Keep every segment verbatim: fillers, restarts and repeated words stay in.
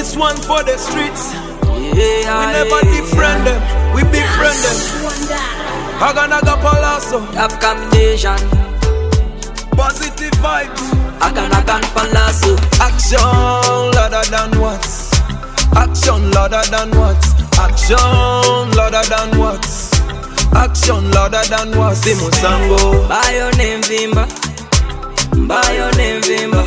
this one for the streets. Yeah, we never yeah, defriend yeah. them, we befriend them. Aganaga Palaso, Top combination. positive vibes. Aganagan Palaso. Action louder than words. Action louder than words. Action louder than words. Action louder than words. Simusango. Bayo nemvimba. Bayo nemvimba.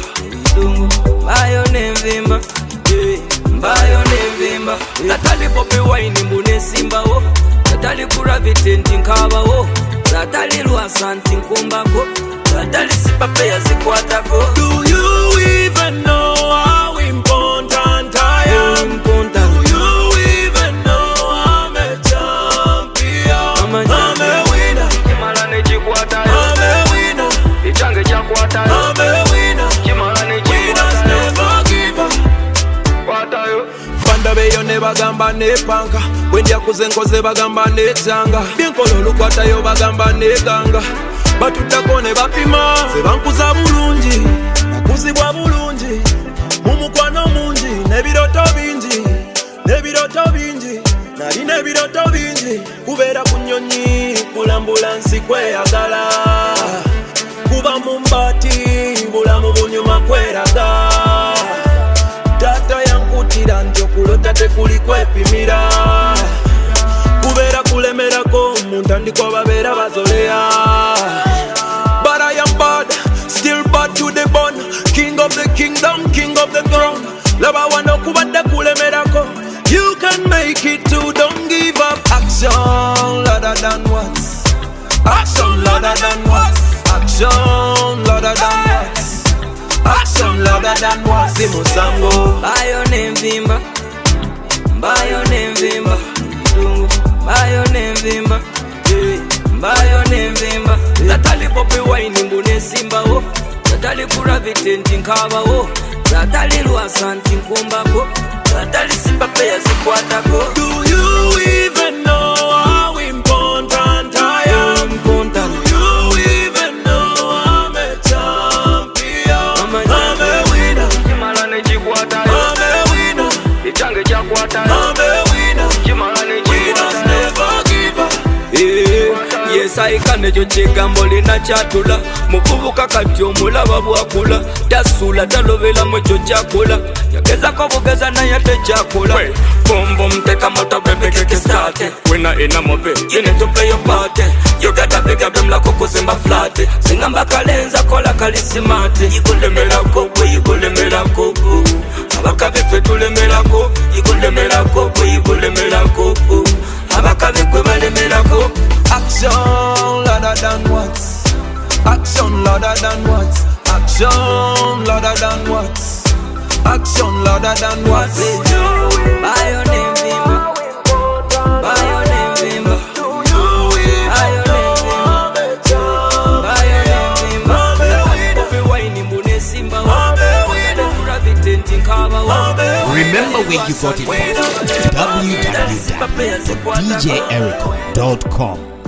Bayo nemvimba. Bayo nemvimba. Natali popi wine mbune simba wo. Natali kuravite ntinkaba wo. Natali luasanti nkumbako. Natali sipape ya zikwatako. Do you even know how important I am? Important. Do you even know I'm a champion? I'm a I'm a winner. Kimalane chikwata. I'm a winner. Ichange chakwata. I'm a winner. Kimalane Winners chikwata. never give up. Kwata yo. Fanda beyo ne bagamba ne panka. Wendya kuzenkoze bagamba ne tanga. Byenkolo lukwata yo bagamba ne ganga. Batutako ne bapima. Ze bankuza bulungi. Nakuzibwa bulungi. Mumukwano mungi. Nebiroto bingi. Nebiroto bingi. Nali nebiroto bingi. Kubeera ku nnyonyi. Kulambula nsi kweyagala. Kuba mu mbati. Bulamu bunyuma kweraga. Data yankutira nti okulota tekuli kwepimira. Kubeera kulemerako mu ntandikwa babeera bazolea. But I am bad, still bad to the bone. King of the kingdom, king of the throne. Laba wano kubadde kulemerako. You can make it too, don't give up. Action louder than words. Action louder than words. Action louder than words. Action louder than words. Simusango. Bayo nemvimba. Bayo nemvimba. Bayo nemvimba. Bayo nemvimba. Natali popi wine mbune simba wo. Natali kuravite ntinkaba wo. Natali luasanti nkumbako. Natali sipape ya zikwatako. Do you even know how important I am? Important. Do you even know I'm a champion? I'm a I'm a winner. Kimalane chikwata. I'm a winner. Ichange chakwata. I'm a winner. Kimalane Winners chikwata. never give up. Yes, I can ejo chigambo lina chatula. Mukubuka kati omulaba bwakula. Tasula talovela mwecho chakula. Yageza ko bugeza na yate chakula. Boom boom teka moto bebe keke start. Winner in a movie, you need to play your part. You gotta pick up them like kuzimba flat. Singamba kalenza kola kalisimati. Ikulemela kopo, ikulemela kopo. Abakabe fetulemela kopo, ikulemela kopo, ikulemela kopo. Abakabe kwebalemela kopo. Action louder than words. Action louder than words. Action louder than words. Action louder than words. Bayo nemvimba. Bayo nemvimba. Bayo nemvimba. Bayo nemvimba. Popi wine mbune simba wo. Kuravite ntinkaba wo. Remember where you got it from. w w w dot d j eric dot com